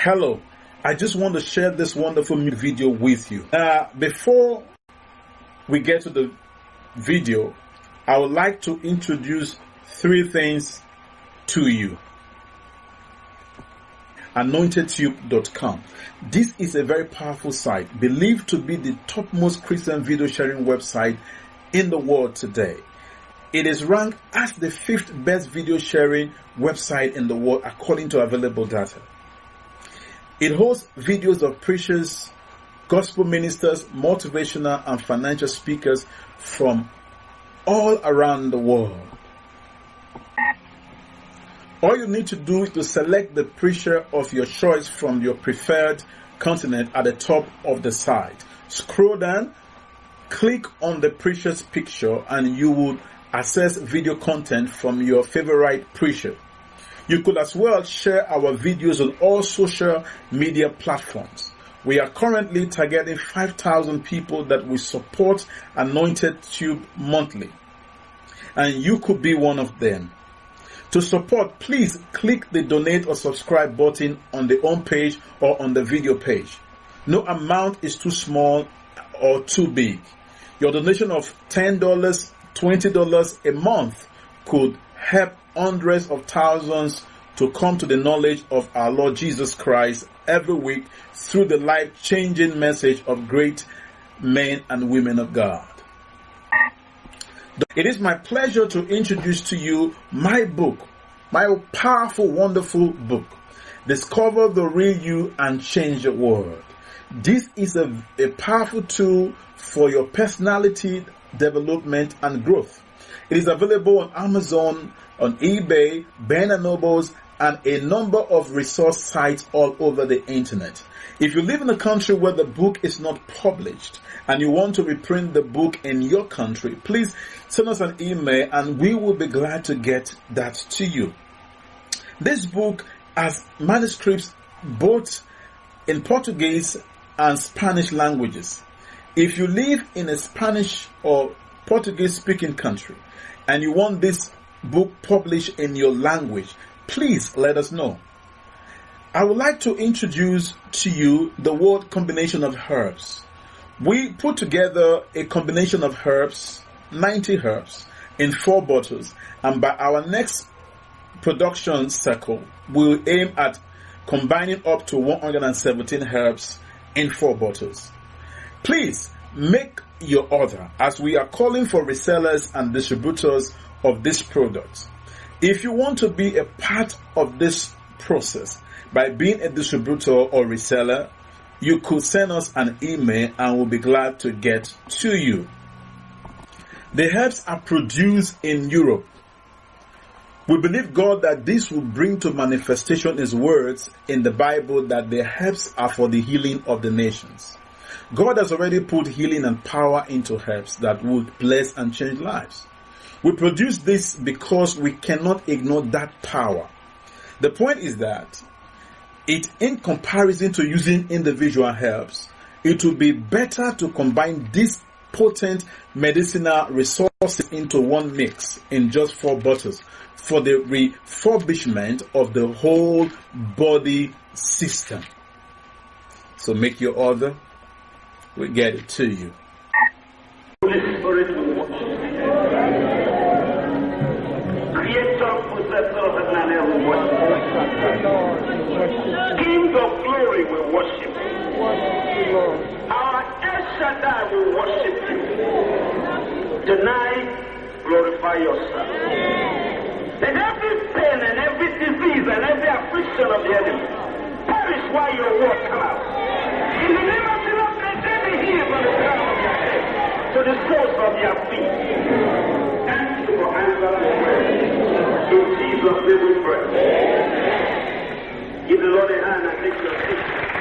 Hello, I just want to share this wonderful video with you. Before we get to the video, I would like to introduce three things to you. AnointedTube.com. This is a very powerful site, believed to be the topmost Christian video sharing website in the world today. It is ranked as the 5th best video sharing website in the world according to available data. It hosts videos of preachers, gospel ministers, motivational and financial speakers from all around the world. All you need to do is to select the preacher of your choice from your preferred continent at the top of the site. Scroll down, click on the preacher's picture, and you will access video content from your favorite preacher. You could as well share our videos on all social media platforms. We are currently targeting 5,000 people that will support Anointed Tube monthly, and you could be one of them. To support, please click the donate or subscribe button on the home page or on the video page. No amount is too small or too big. Your donation of $10, $20 a month could help hundreds of thousands to come to the knowledge of our Lord Jesus Christ every week through the life-changing message of great men and women of God. It is my pleasure to introduce to you my book, my powerful, wonderful book, Discover the Real You and Change the World. This is a powerful tool for your personality development and growth. It is available on Amazon, on eBay, Barnes & Nobles, and a number of resource sites all over the internet. If you live in a country where the book is not published and you want to reprint the book in your country, please send us an email and we will be glad to get that to you. This book has manuscripts both in Portuguese and Spanish languages. If you live in a Spanish or Portuguese speaking country and you want this book published in your language, please let us know. I would like to introduce to you the word combination of herbs. We put together a combination of herbs, 90 herbs, in 4 bottles, and by our next production cycle, we'll aim at combining up to 117 herbs in 4 bottles. Please make your order, as we are calling for resellers and distributors of this product. If you want to be a part of this process by being a distributor or reseller, you could send us an email and we'll be glad to get to you. The herbs are produced in Europe. We believe God that this will bring to manifestation His words in the Bible that the herbs are for the healing of the nations. God has already put healing and power into herbs that would bless and change lives. We produce this because we cannot ignore that power. The point is that in comparison to using individual herbs, it would be better to combine these potent medicinal resources into one mix in just 4 bottles for the refurbishment of the whole body system. So make your order. We'll get it to you. Holy Spirit will watch. Creator, possessor of heaven and earth will worship. King of glory will worship. Our El Shaddai will worship you. Tonight, glorify yourself. Let every pain and every disease and every affliction of the enemy perish while your word come out. In the name of the Lord, let them be healed from the crown of your head to the soles of your feet. Thank you for answering the prayer. In Jesus' name we pray. Give the Lord a hand and take your seat.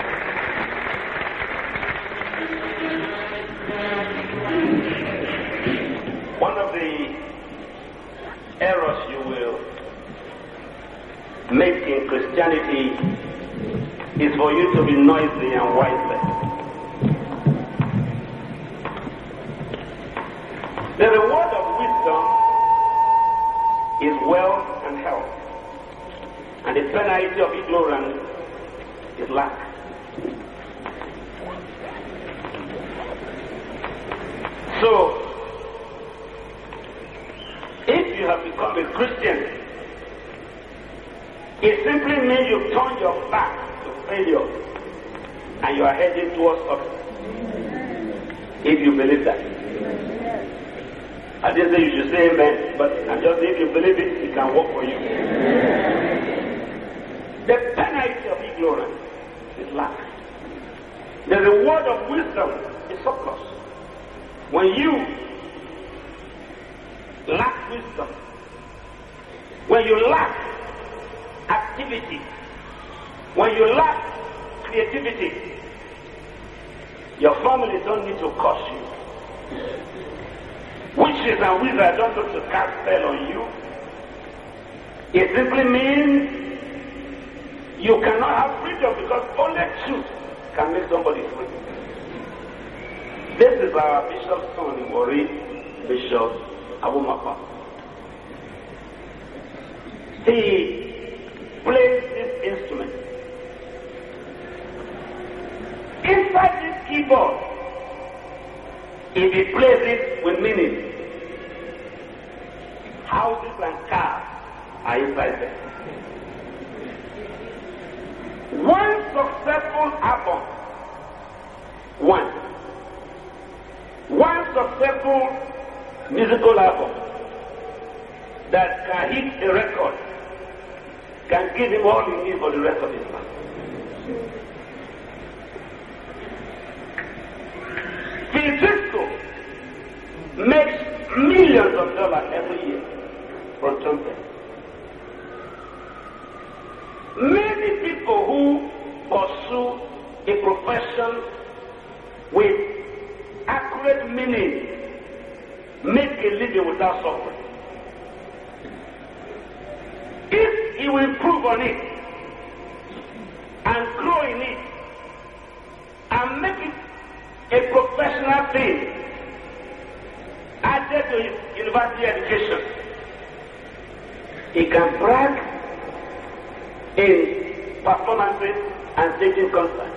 One of the errors you will make in Christianity is for you to be noisy and wiseless. The reward of wisdom is wealth and health, and the penalty of ignorance is lack. So, if you have become a Christian, it simply means you've turned your back to failure and you are heading towards success. If you believe that. I didn't say you should say amen, but I'm just saying if you believe it can work for you. The penalty of ignorance is lack. The reward of wisdom is surplus. When you lack wisdom, when you lack activity, when you lack creativity, your family don't need to curse you. Witches and wizards don't need to cast spell on you. It simply means you cannot have freedom because only truth can make somebody free. This is our bishop's son in Warri, Bishop Awumapa. He plays this instrument. Inside this keyboard, if he plays it with meaning, houses and cars are inside there. One successful album, one successful musical album that can hit a record can give him all he needs for the rest of his life. Phil Driscoll makes millions of dollars every year from trumpet. Many people who pursue a profession with accurate meaning make a living without suffering. If he will improve on it and grow in it and make it a professional thing added to his university education, he can brag in performances and singing concerts.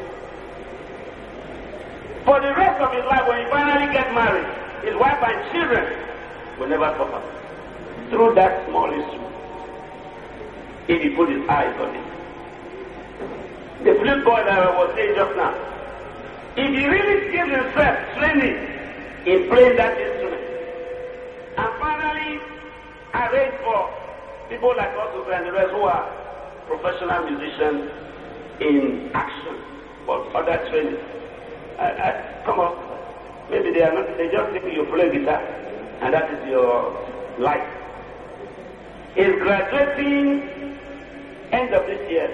For the rest of his life, when he finally gets married, his wife and children will never suffer through that small issue if he put his eyes on it. The flute boy that I was saying just now, if he really gives himself training in playing that instrument and finally arrange for people like us and the rest who are professional musicians in action or other training. Come on, maybe they are not, they just think you play guitar and that is your life. He's graduating end of this year.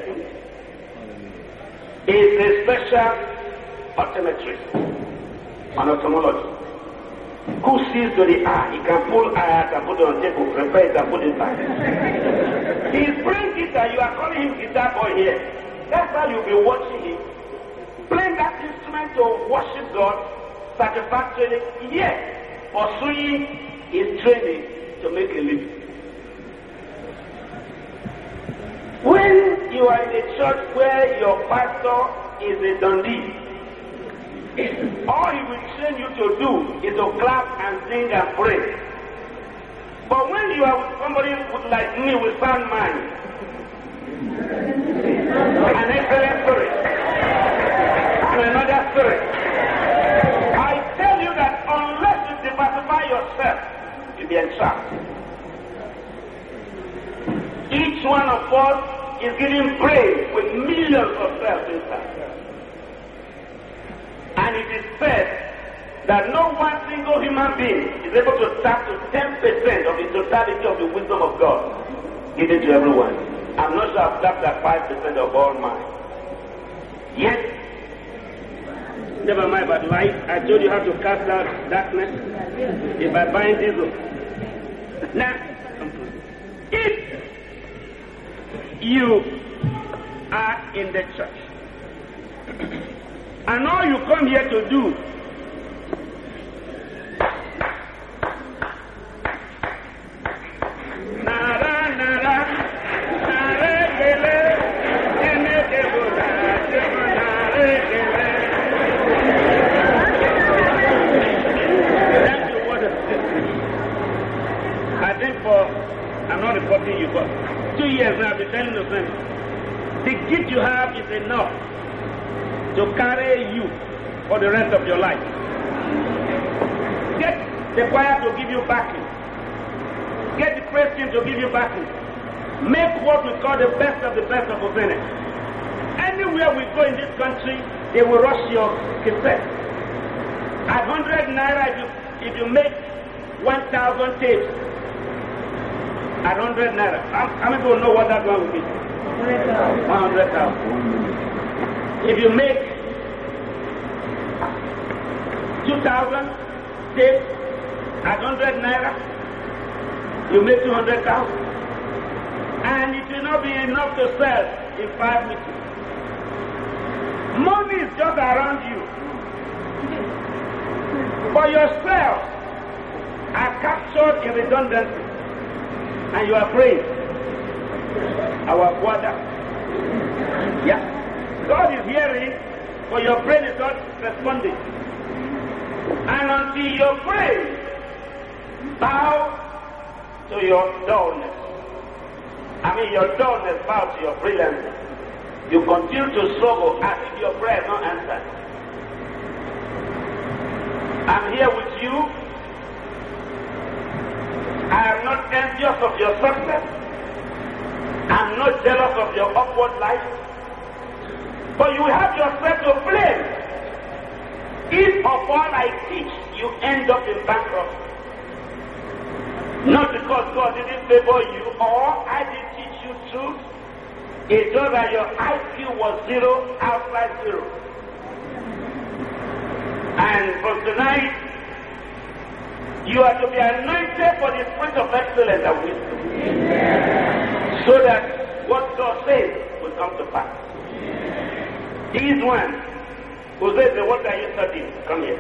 He's a special optometrist on ophthalmology who sees to the eye. He can pull eye out and put it on table, prepare it and put it back. He's playing guitar, you are calling him guitar boy here. That's how you'll be watching him. Playing that instrument to worship God satisfactorily, yes, pursuing his training to make a living. When you are in a church where your pastor is a dundee, all he will train you to do is to clap and sing and pray. But when you are with somebody like me with sound mind, an excellent spirit, and another spirit, I tell you that unless you diversify yourself, you'll be entrapped. Each one of us is giving praise with millions of cells inside. And it is said that no one single human being is able to tap to 10% of the totality of the wisdom of God given to everyone. I'm not sure I've tapped that 5% of all mine. Yes. Never mind about light. I told you how to cast out darkness by buying diesel. Now, if you are in the church and all you come here to do nara nara nara gift you have is enough to carry you for the rest of your life. Get the choir to give you backing. Get the praise team to give you backing. Make what we call the best of Hosene. Anywhere we go in this country, they will rush your cassette. At 100 naira, if you make 1,000 tapes, at 100 naira, how many people know what that one will be? 100,000. If you make 2,000 tapes at 100 naira, you make 200,000. And it will not be enough to sell in 5 weeks. Money is just around you. But yourself are captured in redundancy. And you are praying. Our Father. Yeah. God is hearing, but your brain is not responding. And until your brain bow to your dullness, your dullness bow to your brilliance, you continue to struggle as if your prayer is not answered. I'm here with you. I am not envious of your success. I'm not jealous of your upward life. But you have yourself to blame if of all I teach you end up in bankruptcy. Not because God didn't favor you or I didn't teach you truth. It's just that your IQ was zero, outside zero. And from tonight, you are to be anointed for the spirit of excellence and wisdom. So that what God says will come to pass. These ones who says, what are you studying? Come here.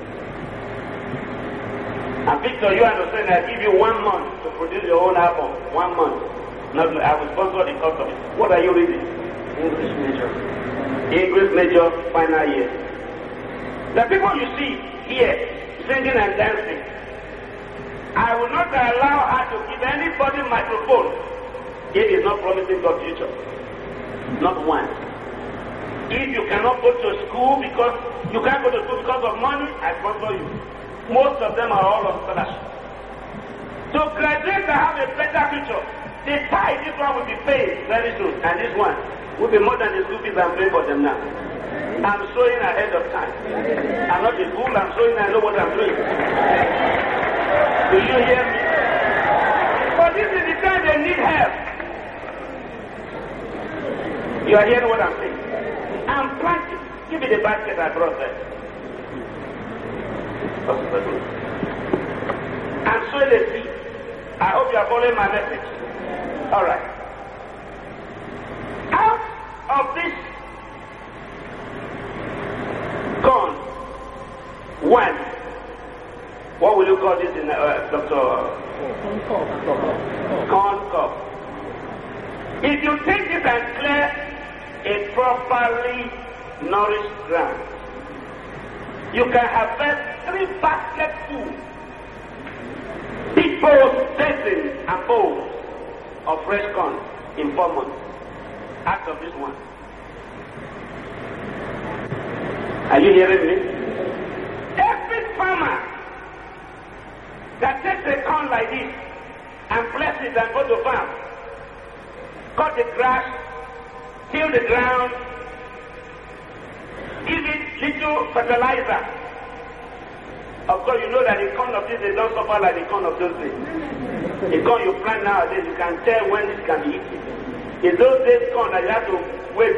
And Victor, you understand I give you 1 month to produce your own album. 1 month. Not, I will sponsor the cost of it. What are you reading? English major. English major, final year. The people you see here, singing and dancing, I will not allow her to give anybody microphone if it's not promising God future. Not one. If you cannot go to school because you can't go to school because of money, I sponsor you. Most of them are all on scholarship. To graduate and have a better future, the tithe, this one will be paid very soon, and this one will be more than the school fees I'm paying for them now. I'm sowing ahead of time. I'm not a fool, I'm sowing, I know what I'm doing. Do you hear me? But this is the time they need help. You are hearing what I'm saying? I'm planting. Give me the basket I brought there. I'm sowing a seed. I hope you are following my message. All right. Out of this corn, one. What will you call this in Dr. Corn cob. If you take this and clear a properly nourished ground, you can harvest 3 basketfuls, big bowls, basins, and bowls of fresh corn in 4 months. Out of this one. Are you hearing me? Every farmer that takes a corn like this and bless it and go to farm, cut the grass, till the ground, give it little fertilizer. Of course, you know that the corn of this days don't suffer like the corn of those days. The corn you plant nowadays, you can tell when it can be eaten. In those days, corn that you have to wait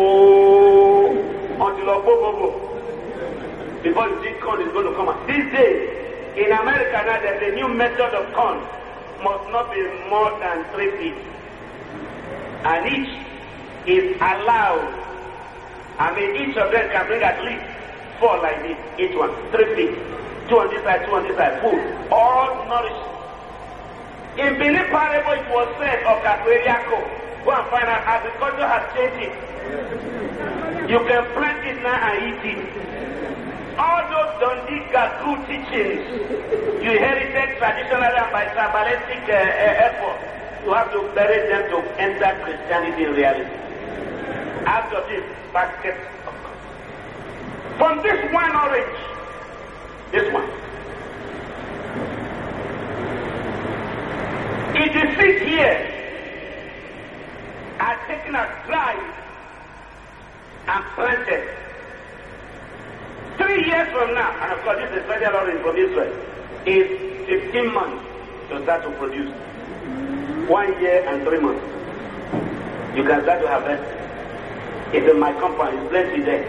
until Obobobo before you see corn is going to come out. These days, in America now, there's a new method of corn. Must not be more than 3 feet. And each is allowed. Each of them can bring at least 4 like this. Each one, 3 feet. 2 on this side, 2 on this side. Full. All nourished. In Benin parable, it was said of Caqueriaco. Go and find out agriculture has changed it. You can plant it now and eat it. All those Dundee Gaku teachings you inherited traditionally and by tribalistic effort, you have to bury them to enter Christianity in reality. out of this basket of God. From this one orange, this one, if the seed here are taken out dry and planted, 3 years from now, and of course this is special orange from Israel, is 15 months to start to produce. 1 year and 3 months. You can start to harvest. It's in my compound, it's plenty there.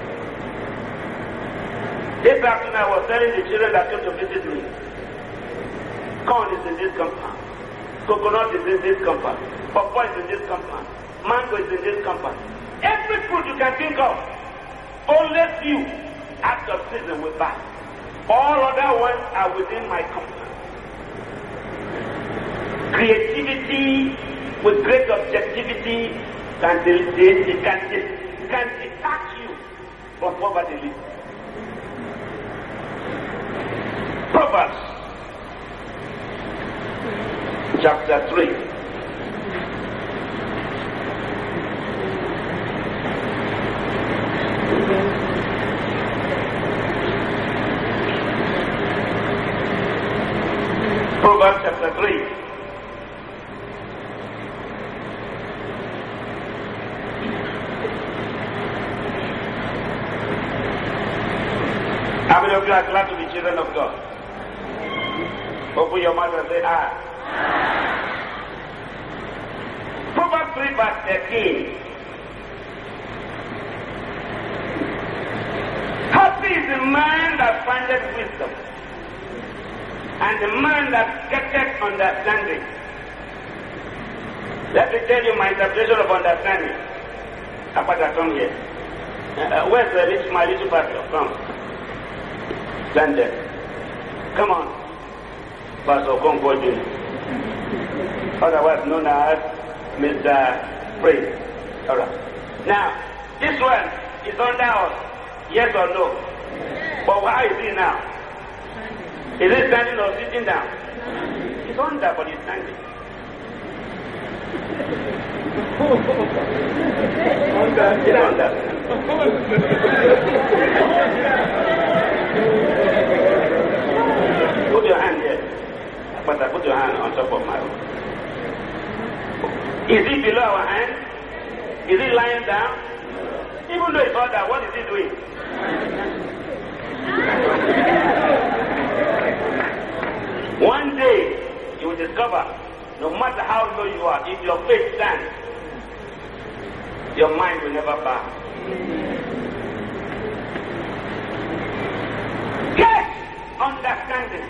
This afternoon I was telling the children that came to visit me, corn is in this compound, coconut is in this compound, pawpaw is in this compound, mango is in this compound. Every fruit you can think of, only few out of season will buy. All other ones are within my compound. Creativity with great objectivity can detach you from poverty. Proverbs chapter 3. Proverbs chapter 3. How many of you are glad to be children of God? Open your mouth and say, ah. Proverbs 3 verse 13. Happy is the man that findeth wisdom, and the man that getteth understanding. Let me tell you my interpretation of understanding. Apart from here. Where's my little pastor? Come. Stand there. Come on. Pastor Congo Jr., otherwise known as Mr. Praise. All right. Now, this one is under us. Yes or no? But how is he now? Is he standing or sitting down? He's under, but he's standing. He's under. Put your hand here. But I put your hand on top of my own. Is he below our hand? Is he lying down? Even though he's under, what is he doing? One day, you will discover, no matter how low you are, if your faith stands, your mind will never bow. Get understanding.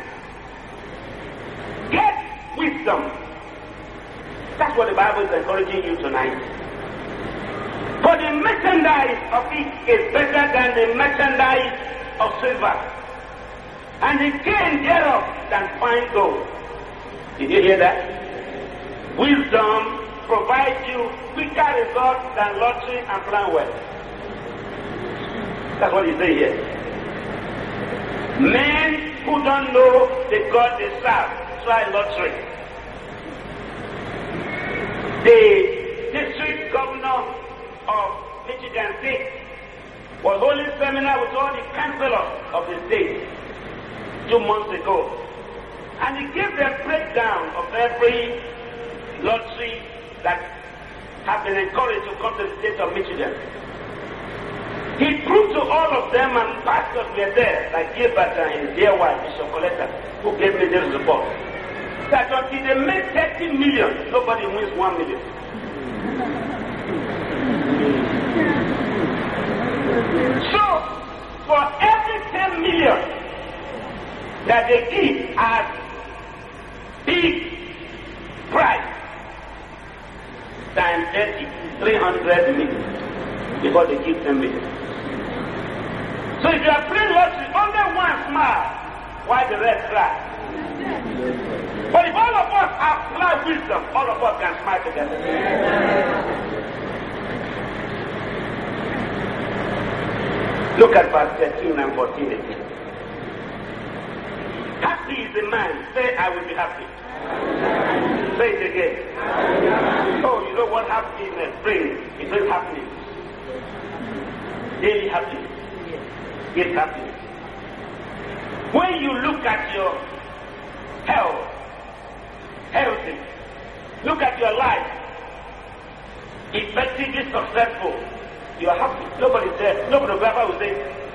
Get wisdom. That's what the Bible is encouraging you tonight. For the merchandise of it is better than the merchandise of silver, and the gain thereof than fine gold. Did you hear that? Wisdom provides you quicker results than lottery and plan well. That's what you say here. Men who don't know the God they serve try lottery. The district governor of Michigan State was holding a seminar with all the councillors of the state 2 months ago, and he gave them a breakdown of every lottery that have been encouraged to come to the state of Michigan. He proved to all of them, and pastors were there, like Gilbert and his dear wife, Bishop Coletta, who gave me this report, that until they make 30 million, nobody wins 1 million. So, for every 10 million that they give as big price, times 30, 300 million, before they give 10 million. So if you are playing lottery, only one smile, while the rest cry. But if all of us apply wisdom, all of us can smile together. Look at verse 13 and 14 again. Happy is the man. Say, I will be happy. Say it again. Oh, you know what happiness brings? It brings happiness. daily happiness. It's happiness. When you look at your healthy, look at your life, effectively successful, you are happy. Nobody said, no photographer will say,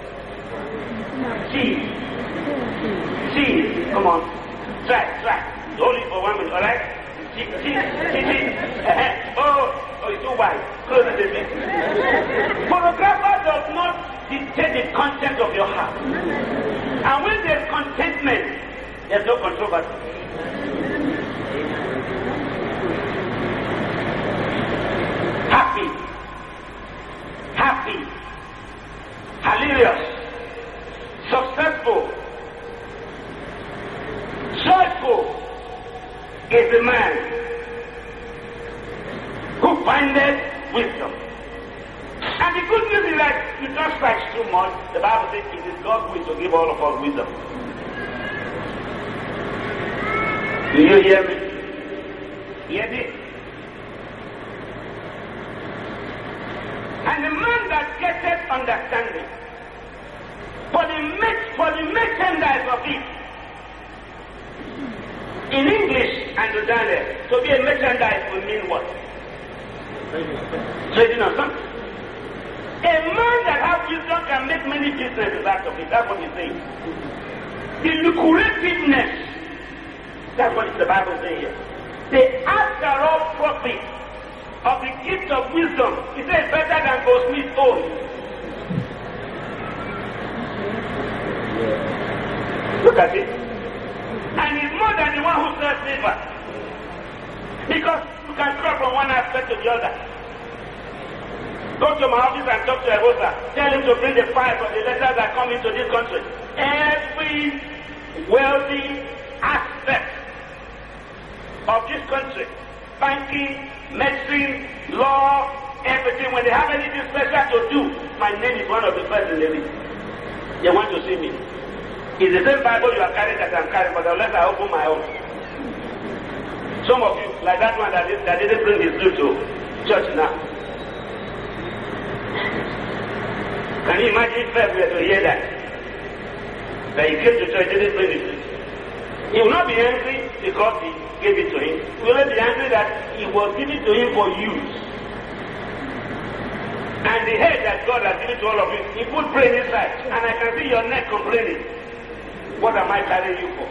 cheese, come on, try. Only for 1 minute, alright? Cheese. Oh, it's too wide. Close the thing. Photographer does not dictate the content of your heart. And when there's contentment, there's no controversy. Happy, hilarious, successful, joyful is the man who findeth wisdom. And the good news is that you don't scratch too much. The Bible says it is God's will to give all of us wisdom. Do you hear me? Hear this? And the man that getteth understanding, for the merchandise of it. In English and Uganda, to be a merchandise will mean what? Trading or something. A man that has wisdom can make many businesses out of it. That's what he's saying. The lucrativeness, that's what the Bible says here. The after all profit of the gift of wisdom, he says, better than goldsmith's oil. Look at it. And it's more than the one who sells silver. Because you can go from one aspect to the other. Go to my office and talk to Evosa. Tell him to bring the files of the letters that come into this country. Every wealthy aspect of this country, banking, medicine, law, everything, when they have anything special to do, my name is one of the first in the list. They want to see me. It's the same Bible you are carrying that I'm carrying, but unless I open my own. Some of you, like that one that didn't bring his blue to church now. Can you imagine if we were to hear that? That he came to church, didn't bring his blue. He will not be angry because he gave it to him. He will not be angry that he was given to him for use. And the head that God has given to all of you, he put brain inside. And I can see your neck complaining. What am I carrying you for?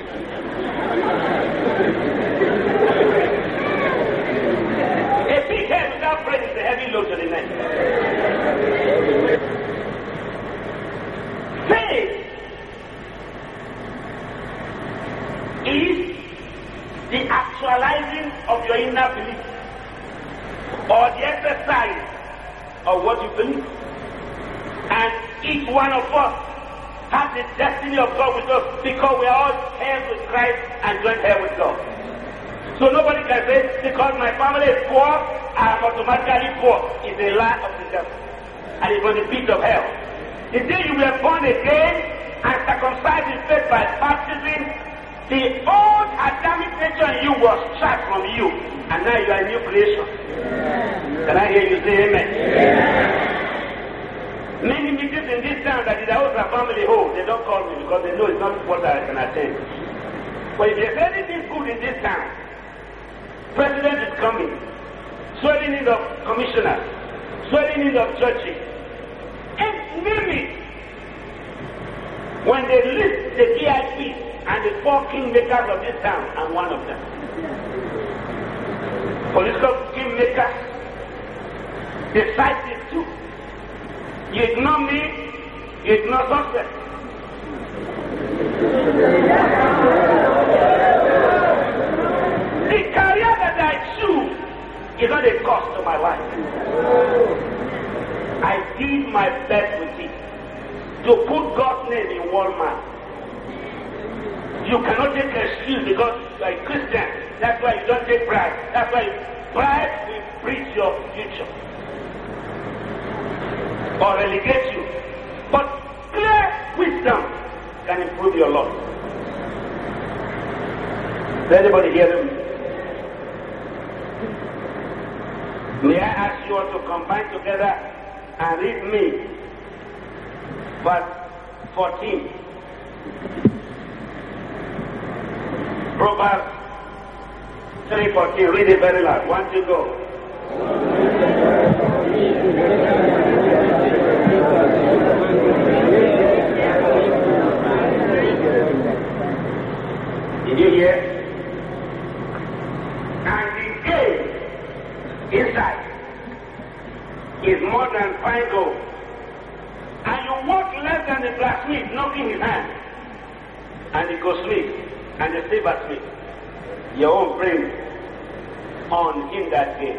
A big head without brain is a heavy load to the neck. Faith is the actualizing of your inner belief or the exercise of what you believe. And each one of us has the destiny of God with us because we are all heirs with Christ and joint heir with God. So nobody can say, because my family is poor, I am automatically poor. It's a lie of the devil. And it's from the pit of hell. The day you were born again and circumcised in faith by baptism, the old Adamic nature in you was struck from you. And now you are a new creation. Can I hear you say amen? Many meetings in this town that is the Hausa family home, they don't call me because they know it's not what I can attend. But if there's anything good in this town, president is coming, swelling in of commissioners, swelling in of churches, and name it. When they list the VIPs and the 4 kingmakers of this town, I'm one of them. Political kingmakers, decisive too. You ignore me, you ignore success. The career that I choose is not a cost to my life. I did my best with it to put God's name in one man. You cannot take an excuse because you are a Christian. That's why you don't take pride. That's why pride will breach your future or relegate you. But clear wisdom can improve your life. Does anybody hear me? May I ask you all to combine together and read me verse 14. Proverbs 3:14. Read it very loud. 1, 2, go. Did you hear? And the gain inside is more than fine gold. And you work less than the blacksmith knocking his hand, and the goldsmith and the silversmith. Your own brain on him that day.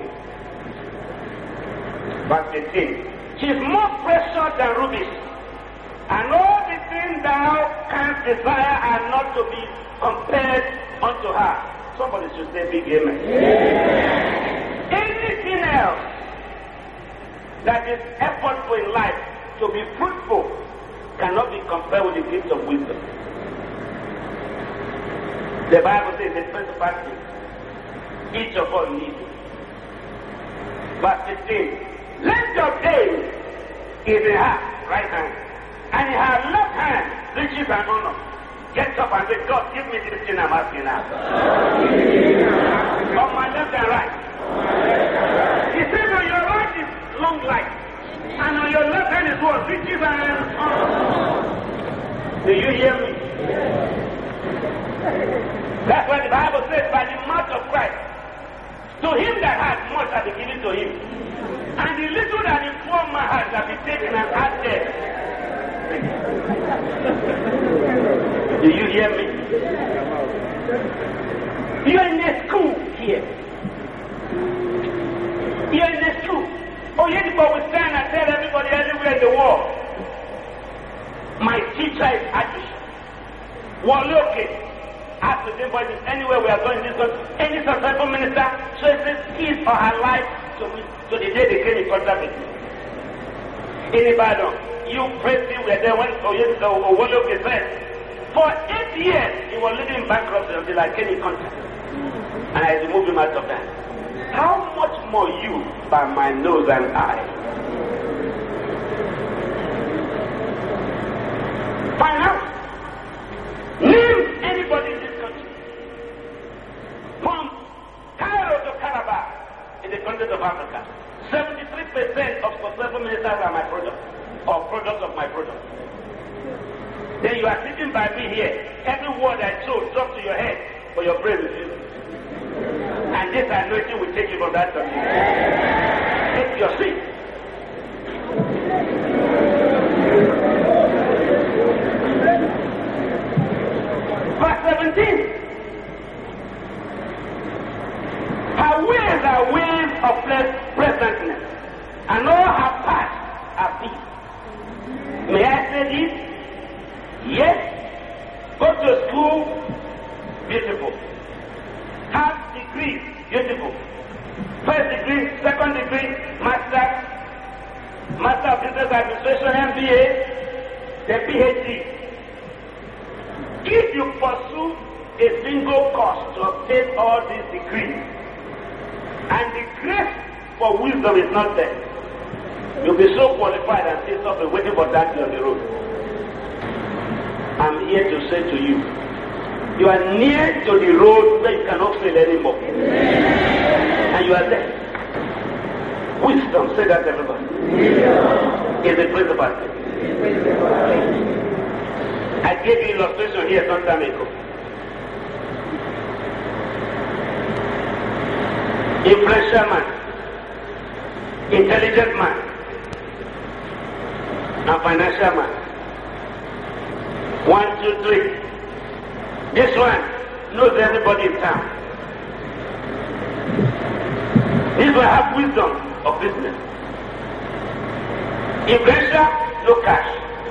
Verse 15. She is more precious than rubies, and all the things thou canst desire are not to be compared unto her. Somebody should say big amen. Yeah. Anything else that is effortful in life to be fruitful cannot be compared with the gift of wisdom. The Bible says the principal thing each of us needs. Verse 15. Let your aim is in her right hand, and in her left hand riches and honor. Get up and say, God, give me this thing I'm asking now. On my left and right. He says on your right is long life, and on your left hand is what? Riches and honor. Do you hear me? That's what the Bible says, by the mouth of Christ. To him that has much shall be given to him, and the little that is poor man has shall be taken and added. Do you hear me? You're in a school here. You're in a school. Oh, yes, but we stand and tell everybody everywhere in the world, my teacher is Adish. Waloke. Ask the but anywhere we are going in this country, any successful minister traces his or her life to the day they came in contact with me. In Ibadan, you president were there when Waloke said, for 8 years he was living in bankruptcy until I came in contact. And I removed him out of that. How much more you by my nose and eye? Finance. Name anybody in this country. From Cairo to Calabar in the countries of Africa, 73% of successful ministers are my product, or products of my product. Then you are sitting by me here. Every word I told drops to your head, but your brain refuses. And this anointing will take you from that country. Take your seat. Verse 17. Her ways are ways of pleasantness, and all her paths are peace. May I say this? Yes. Go to school, beautiful. Have degrees, beautiful. First degree, second degree, master of business administration, MBA, the PhD. If you pursue a single course to obtain all these degrees, and the grace for wisdom is not there, you'll be so qualified and still stop waiting for that on the road. I'm here to say to you, you are near to the road where you cannot fail anymore. And you are there. Wisdom, say that everybody. Is the principal thing. I gave you illustration here some time ago. Influential man, intelligent man, and financial man. 1, 2, 3. This one knows everybody in town. This one have wisdom of business. Influential, no cash.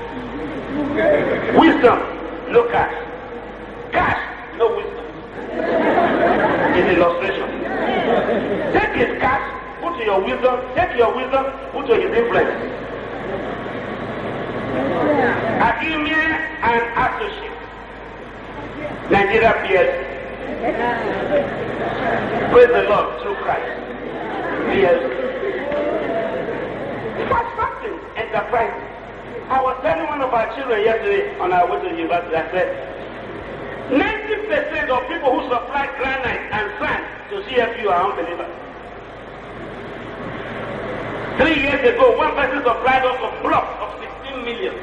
Wisdom, no cash. Cash, no wisdom. In illustration. Take his cash, put to your wisdom, take your wisdom, put to his influence. Agreement and associate. Nigeria PLC. Praise the Lord through Christ. PLC. Fast fasting enterprise. I was telling one of our children yesterday on our way to the university, I said, 90% of people who supply granite and sand to CFU are unbelievers. 3 years ago, one person supplied us a block of 16 million.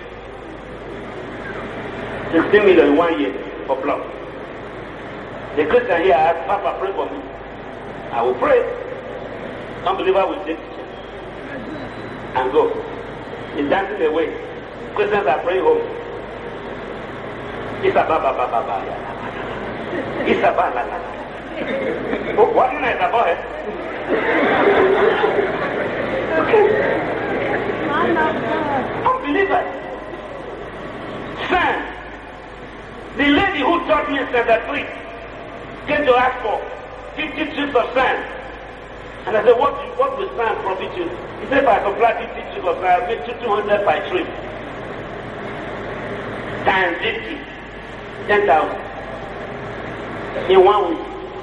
16 million in 1 year for block. The Christian here asked, Papa, pray for me. I will pray. Unbeliever will take and go. He's dancing away. Christians are praying home. It's a baba baba. It's a baba. Oh, what is that about it? Unbelievers. Sand. The lady who taught me Standard 3 came to ask for 50 trips of sand. And I said, what will sand profit you? He said, if I supply 50 trips of sand, I'll make 200 by trip. Times 50. 10,000. In 1 week.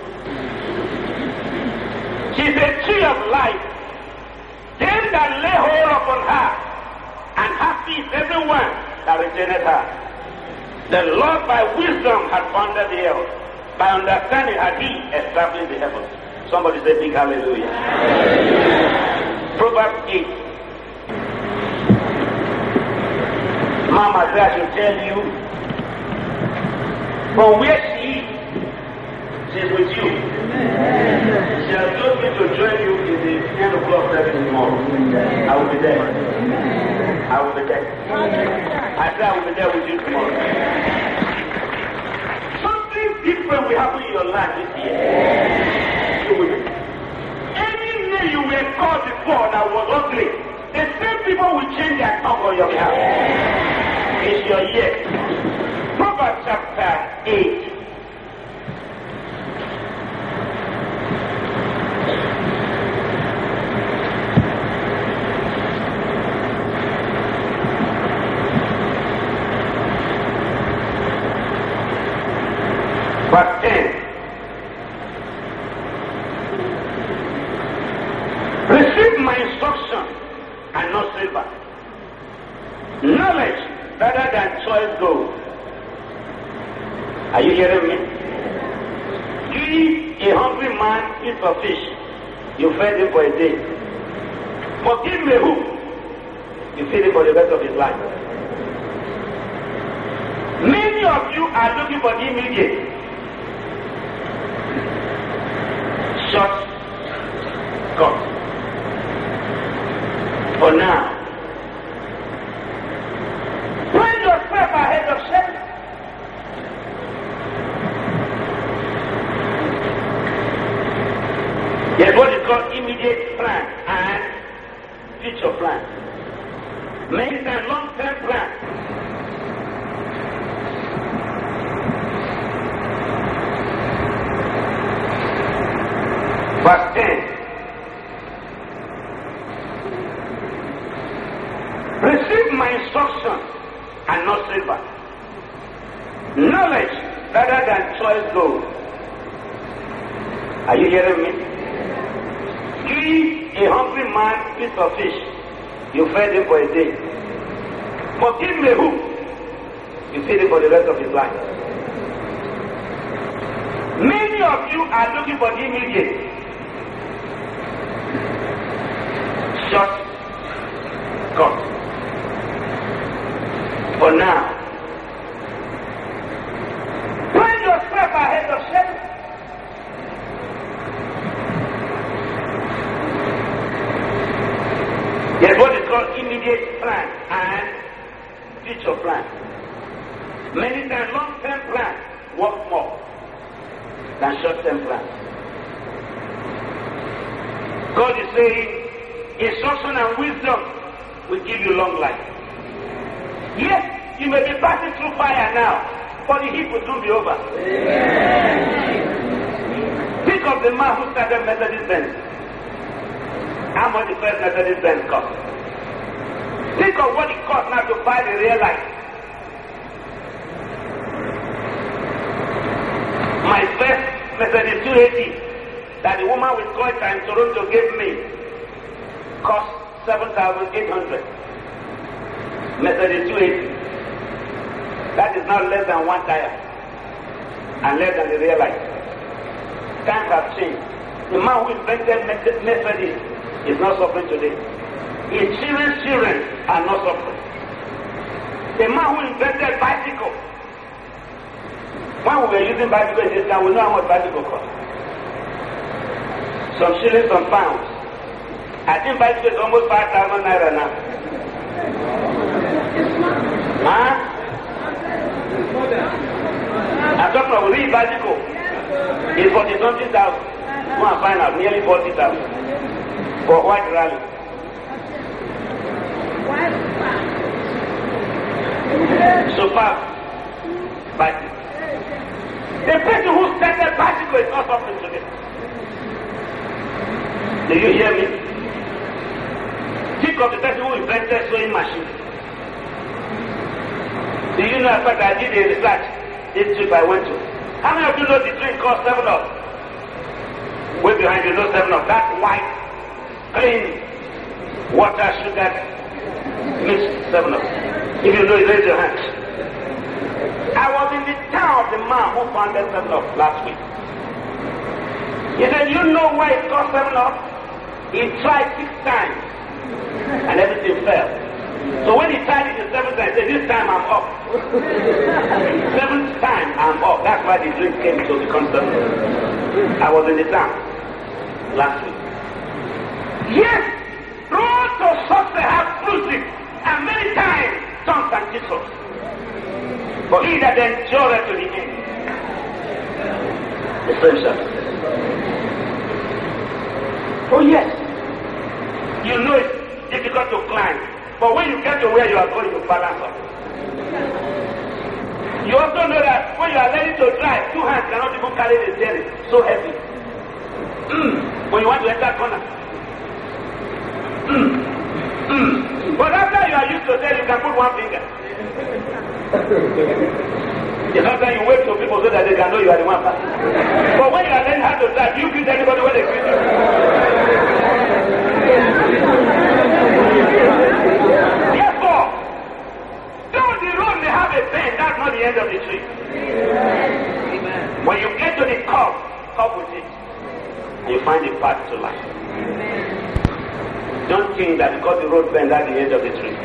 She's a tree of life. Them that lay hold upon her, and happy is everyone that retaineth her. The Lord by wisdom had founded the earth. By understanding had he established the heavens. Somebody say big hallelujah. Proverbs 8. Mama said I should tell you, from where she is, she's with you. She has told me to join you in the 10 o'clock service tomorrow. I will be there. I will be there. I said I will be there with you tomorrow. Something different will happen in your life this year. Any name you were called before that was ugly, the same people will change their tongue on your behalf. It's your year. Proverbs chapter 8. Verse 10. Receive my instruction and not silver. Knowledge rather than choice gold. Are you hearing me? Give a hungry man eat of fish. You fed him for a day. Forgive me who? You feed him for the rest of his life. Many of you are looking for the immediate. Short cut. For now. Bring yourself ahead of Satan. There's what is called immediate plan and future plan. Many times long-term plan. Verse 10. Receive my instruction and not silver. Knowledge rather than choice gold. Are you hearing me? Give a hungry man piece of fish. You fed him for a day. Forgive me who? You feed him for the rest of his life. Many of you are looking for the immediate. Short cut. For now. Bring yourself ahead of Satan. There's what is called immediate plan and future plan. Many times long-term plan work more than short-term plan. God is saying, instruction and wisdom will give you long life. Yes, you may be passing through fire now, but the heat will soon be over. Think of the man who started Mercedes-Benz. How much the first Mercedes-Benz cost? Think of what it costs now to buy the real life. My first Mercedes 280 that the woman with Toyota in Toronto gave me cost $7,800. Mercedes 280. That is now less than one tire and less than the real life. Times have changed. The man who invented Mercedes is not suffering today. His children are not suffering. The man who invented bicycle. When we were using bicycle in this time, we know how much bicycle costs. Some shillings, some pounds. I think bicycle is almost 5,000 naira now. Huh? I'm talking about real bicycle. It's 40-something thousand. Go and find out, nearly 40,000. For white rally. So far, bicycle. The person who started bicycle is not suffering today. Do you hear me? Think of the person who invented sewing machine. Do you know after I did a research this trip I went to? How many of you know the drink called 7-Up? Way behind you know 7-Up. That white, clean, water, sugar, mixed 7-Up. If you know it, raise your hands. I was in the town of the man who founded 7-Up last week. He said, you know why it cost 7-Up? He tried 6 times and everything fell. So when he tried it the 7th time, he said, this time I'm up. 7th time I'm up. That's why the drink came to become 7-Up. I was in the town last week. Yes, road to success has bruises and many times tongues and thistles. But he that endureth to the end, the same shall be. Oh yes, you know it's difficult to climb, but when you get to where you are going, you balance up. You also know that when you are ready to drive, 2 hands cannot even carry the steering, so heavy. When you want to enter corner. But after you are used to that, you can put 1 finger. Sometimes you wait for people so that they can know you are the one passing. But when you are learning how to drive, you greet anybody when they greet you. Therefore, though the road may have a bend, that's not the end of the tree. When you get to the curb with it, you find the path to life. Don't think that because the road bends, that's the end of the tree.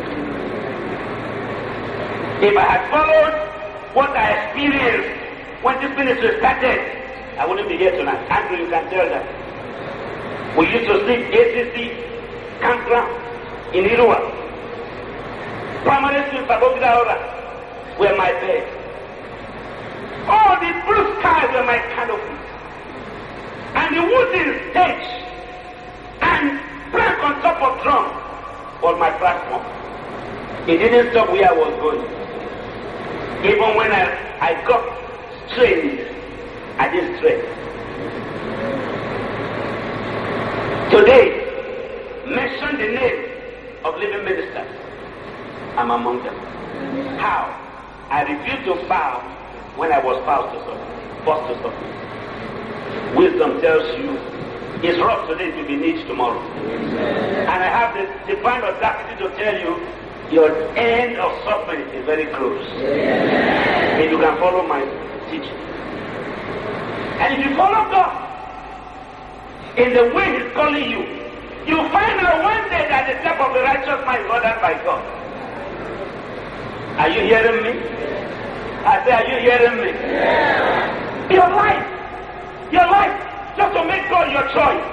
If I had followed what I experienced when this ministry started, I wouldn't be here tonight. Andrew, you can tell that. We used to sleep ACC campground in Irua. Primary school Sabogida were my bed. All the blue skies were my canopy. And the wooden stage and plank on top of drum was my platform. It didn't stop where I was going. Even when I got strained, I didn't strain. Today, mention the name of living ministers. I'm among them. How? I refused to bow when I was forced to suffer. Wisdom tells you it's rough today to be neat tomorrow. And I have the divine audacity to tell you your end of suffering is very close. If you can follow my teaching. And if you follow God in the way He's calling you, you'll find out one day that the step of the righteous man is ordered by God. Are you hearing me? I say, are you hearing me? Your life, just to make God your choice.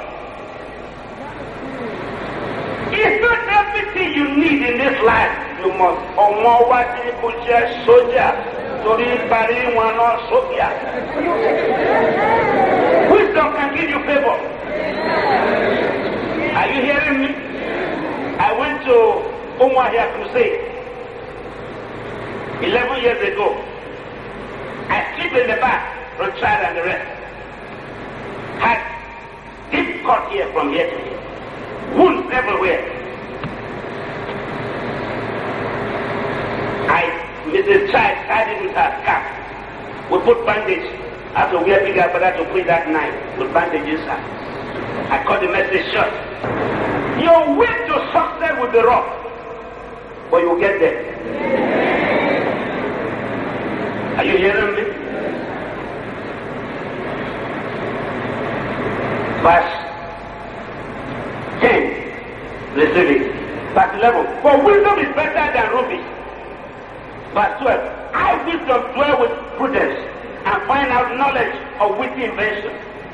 It's not everything you need in this life. You must soldier. Wisdom can give you favor. Are you hearing me? I went to Umuahia Crusade 11 years ago. I sleep in the back, Richard and the rest. Had deep cut here from here to here. Wounds everywhere. Mrs. Child tied it with her scarf. We put bandage. After we had bigger brother to put that night with bandages. I cut the message short. Your way to success will be rough. but you'll get there. Are you hearing me? Verse 10, receive it. Verse 11, for wisdom is better than rubies. Verse 12, I wisdom dwell with prudence and find out knowledge of witty invention.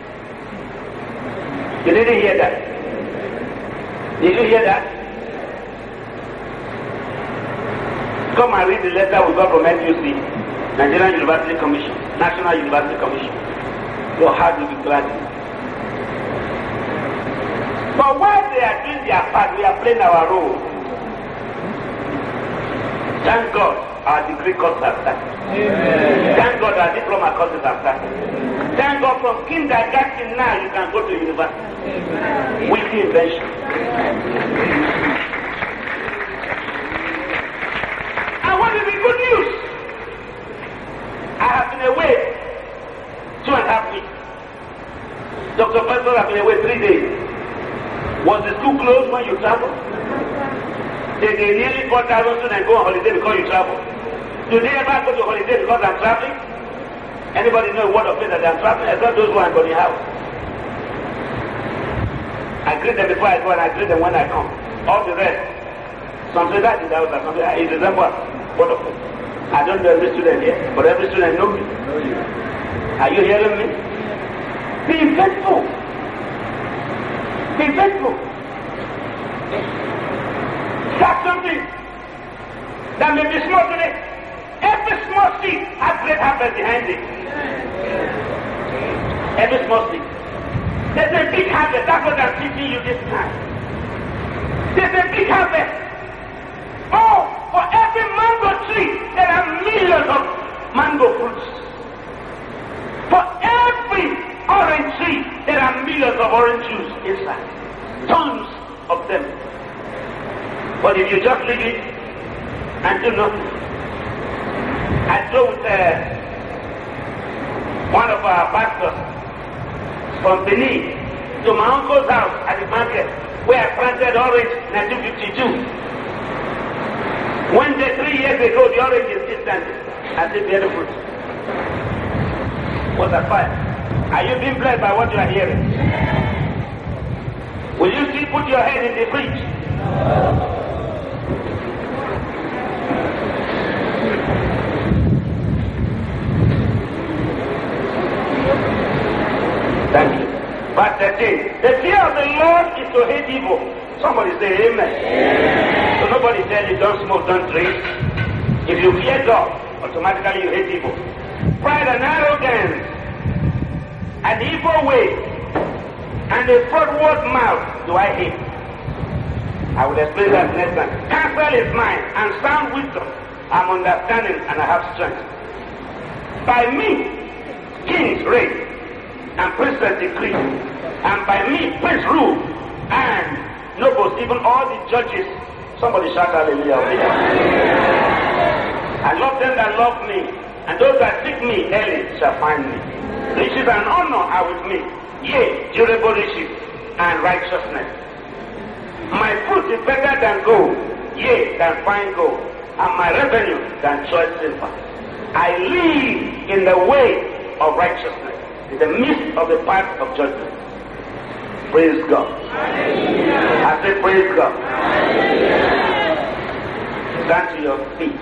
You didn't hear that? Did you hear that? Come and read the letter we got from NUC, Nigerian University Commission, National University Commission. Your heart will be glad. But while they are doing their part, we are playing our role. Thank God our degree courses have started. Thank God our diploma courses have started. Thank God from kindergarten now you can go to university. With the invention. And what is the good news? I have been away 2.5 weeks. Dr. Pastor has been away 3 days. Was the school closed when you travel? They nearly 4,000 students go on holiday because you travel. Do they ever go to holiday because I'm traveling? Anybody know what of it that I'm traveling? Except those who are in the house. I greet them before I go and I greet them when I come. All the rest. Some say that in the house, some say it resembles what of it. I don't know every student here, but every student knows me. Are you hearing me? Be faithful. Be faithful. Start something that may be small today. Every small seed has great harvest behind it. Every small seed. There's a big harvest. That's what I'm teaching you this time. There's a big harvest. Oh, for every mango tree, there are millions of mango fruits. For every orange tree, there are millions of orange juice inside. Tons of them. But if you just leave it and do nothing. I drove with one of our pastors from Benin to my uncle's house at the market where I planted orange in 1952. One day, 3 years ago, the orange is still standing as if the other fruit. What's that fire? Are you being blessed by what you are hearing? Will you still put your head in the fridge? Thank you. But the fear of the Lord is to hate evil. Somebody say amen. So nobody tells you don't smoke, don't drink. If you fear God, automatically you hate evil. Pride and arrogance, an evil way, and a fraudulent mouth do I hate. I will explain that next time. Counsel is mine, and sound wisdom. I'm understanding and I have strength. By me, kings reign, and princes decree, and by me, prince rule, and nobles, even all the judges. Somebody shout hallelujah. I love them that love me, and those that seek me early shall find me. Riches and honor are with me, yea, durable riches and righteousness. My fruit is better than gold, yea, than fine gold, and my revenue than choice silver. I live in the way of righteousness, in the midst of the path of judgment. Praise God. Hallelujah. I say praise God. Hallelujah. Stand to your feet.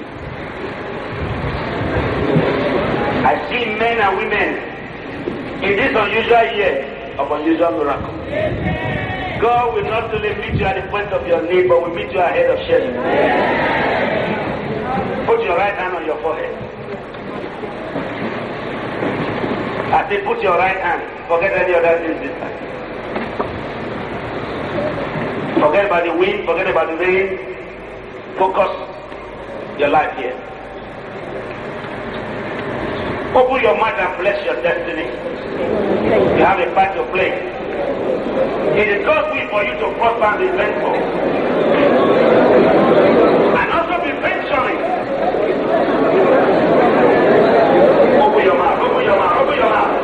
I see men and women in this unusual year of unusual miracle. God will not only meet you at the point of your need, but will meet you ahead of schedule. Put your right hand on your forehead. I say put your right hand. Forget any other things this time. Forget about the wind, forget about the rain. Focus your life here. Open your mouth and bless your destiny. You have a part to play. It is God's will for you to prosper and be thankful. And also be venturing. Open your mouth, open your mouth, open your mouth.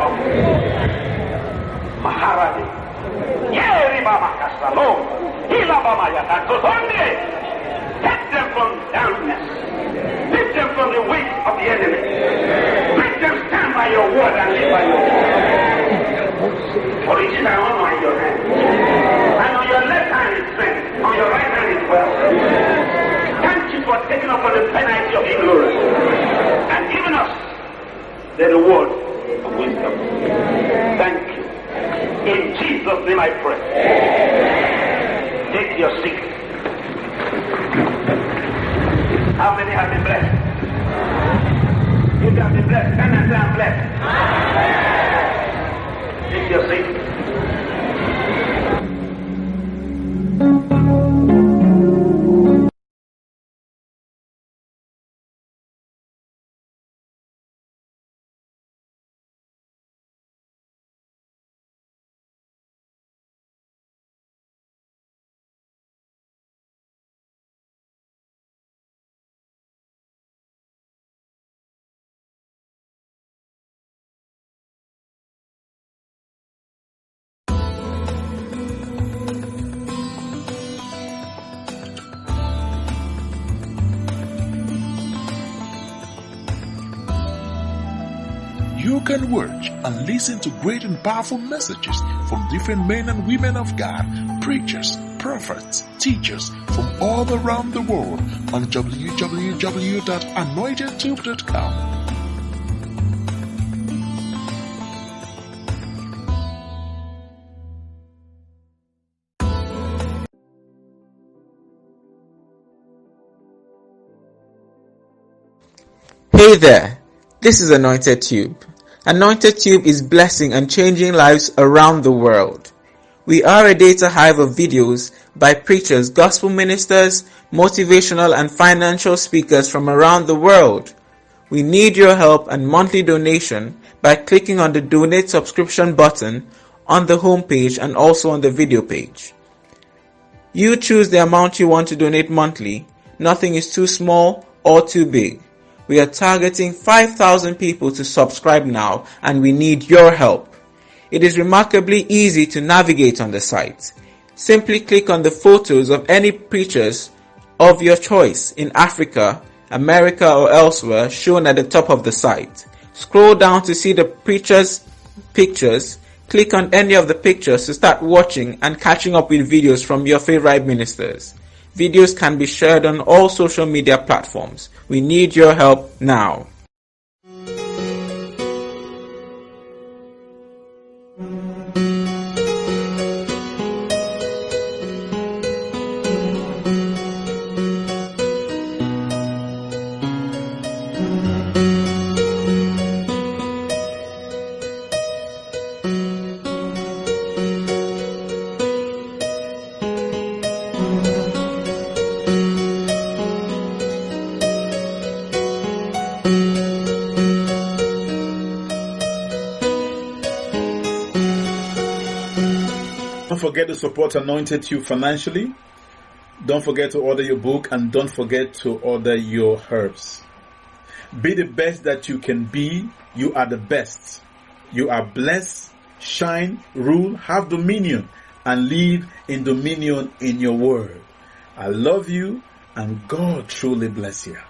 now. Maharadi. Yeri Baba Casalom. Hila Baba Yatatozonde. Take them from darkness. Lift them from the weight of the enemy. Make them stand by your word and live by your word. For each time on your hand. And on your left hand is strength. On your right hand is wealth. Thank you for taking up on the penalty of ignorance and giving us the reward of wisdom. Thank you. In Jesus' name I pray. Take your seat. How many have been blessed? You have been blessed. Stand and say I'm blessed. Take your seat. You can watch and listen to great and powerful messages from different men and women of God, preachers, prophets, teachers from all around the world on www.anointedtube.com. Hey there, this is Anointed Tube. Anointed Tube is blessing and changing lives around the world. We are a data hive of videos by preachers, gospel ministers, motivational and financial speakers from around the world. We need your help and monthly donation by clicking on the donate subscription button on the homepage and also on the video page. You choose the amount you want to donate monthly. Nothing is too small or too big. We are targeting 5,000 people to subscribe now, and we need your help. It is remarkably easy to navigate on the site. Simply click on the photos of any preachers of your choice in Africa, America or elsewhere shown at the top of the site. Scroll down to see the preachers' pictures. Click on any of the pictures to start watching and catching up with videos from your favorite ministers. Videos can be shared on all social media platforms. We need your help now. Don't forget to support Anointed Tube financially. Don't forget to order your book, and don't forget to order your herbs. Be the best that you can be. You are the best. You are blessed, shine, rule, have dominion, and live in dominion in your word. I love you, and God truly bless you.